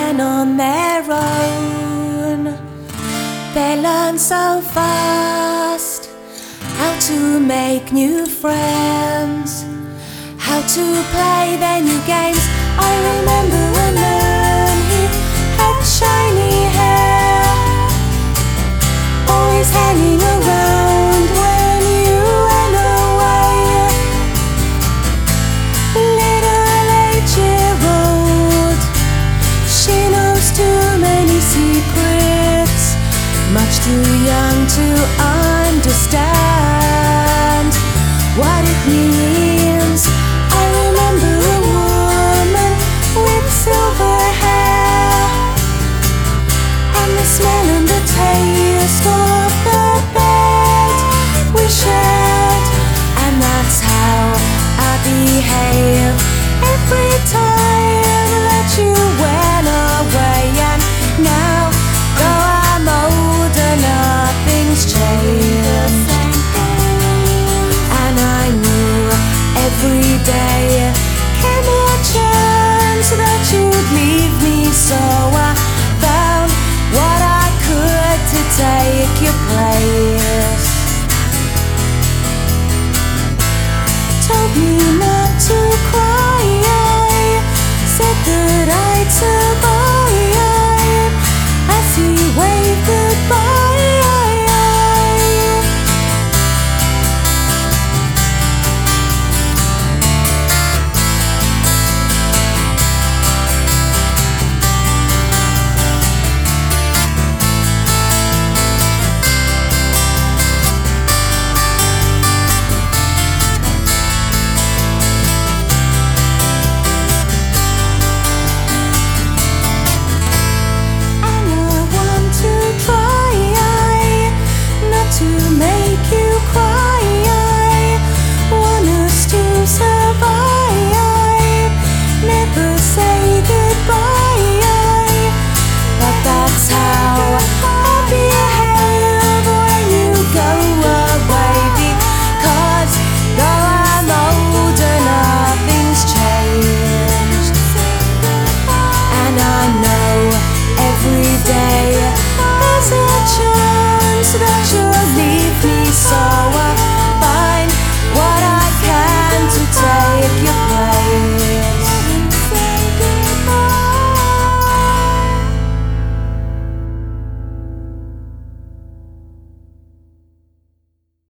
went on their own. They learn so fast how to make new friends, how to play their new games. I remember a man, he had shiny hair, always hanging around when you went away. Little 8-year-old, she knows too many secrets, much too young to understand.